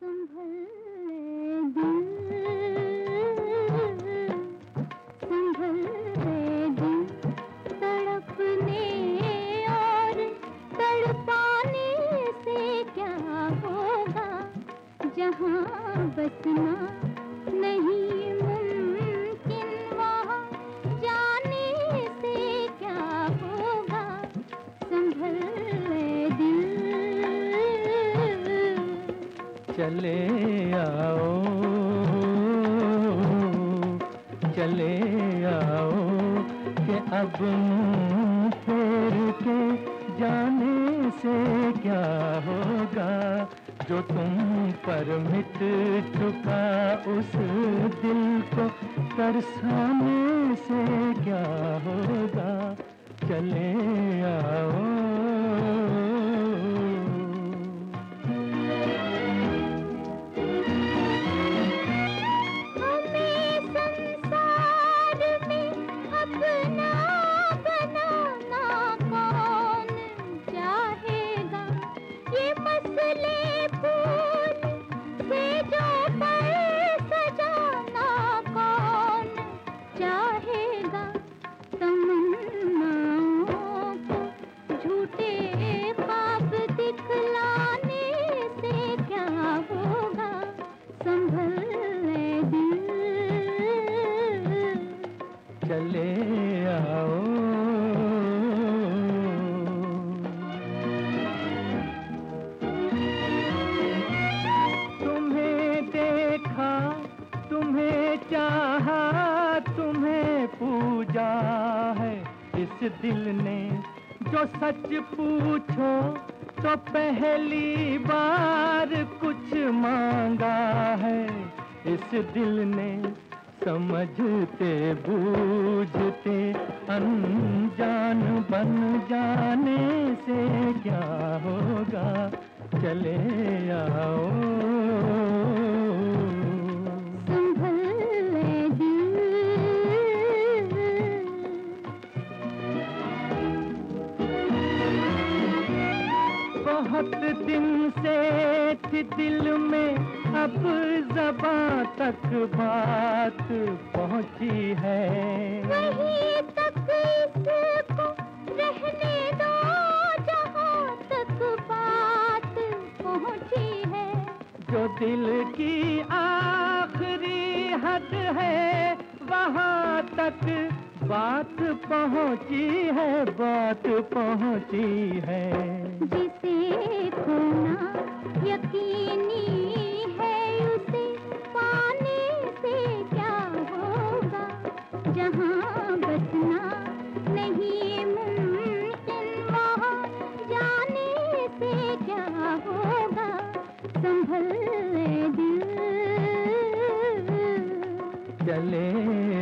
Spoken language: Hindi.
संभल दिल, संभल दिल, तड़पने और तड़पाने से क्या होगा, जहाँ बसना नहीं मुमकिन वहाँ जाने से क्या होगा, संभल दिल। चले आओ, चले आओ कि अब मुँह फेर के जाने से क्या होगा, जो तुम पर मिट चुका उस दिल को तरसाने से क्या होगा, चले आओ। चले आओ। तुम्हें देखा, तुम्हें चाहा, तुम्हें पूजा है इस दिल ने, जो सच पूछो तो पहली बार कुछ मांगा है इस दिल ने, समझते बूझते अनजान बन जाने से क्या होगा, चले आओ। संभल दिल, बहुत दिन से थी दिल में, अब ज़बां तक बात पहुंची है, वहीं तक इसको रहने दो जहाँ तक बात पहुंची है, जो दिल की आखिरी हद है वहाँ तक बात पहुंची है, बात पहुंची है। जिसे खोना यकीनी है उसे पाने से क्या होगा, जहाँ बसना नहीं मुमकिन वहाँ जाने से क्या होगा, संभल दिल। चले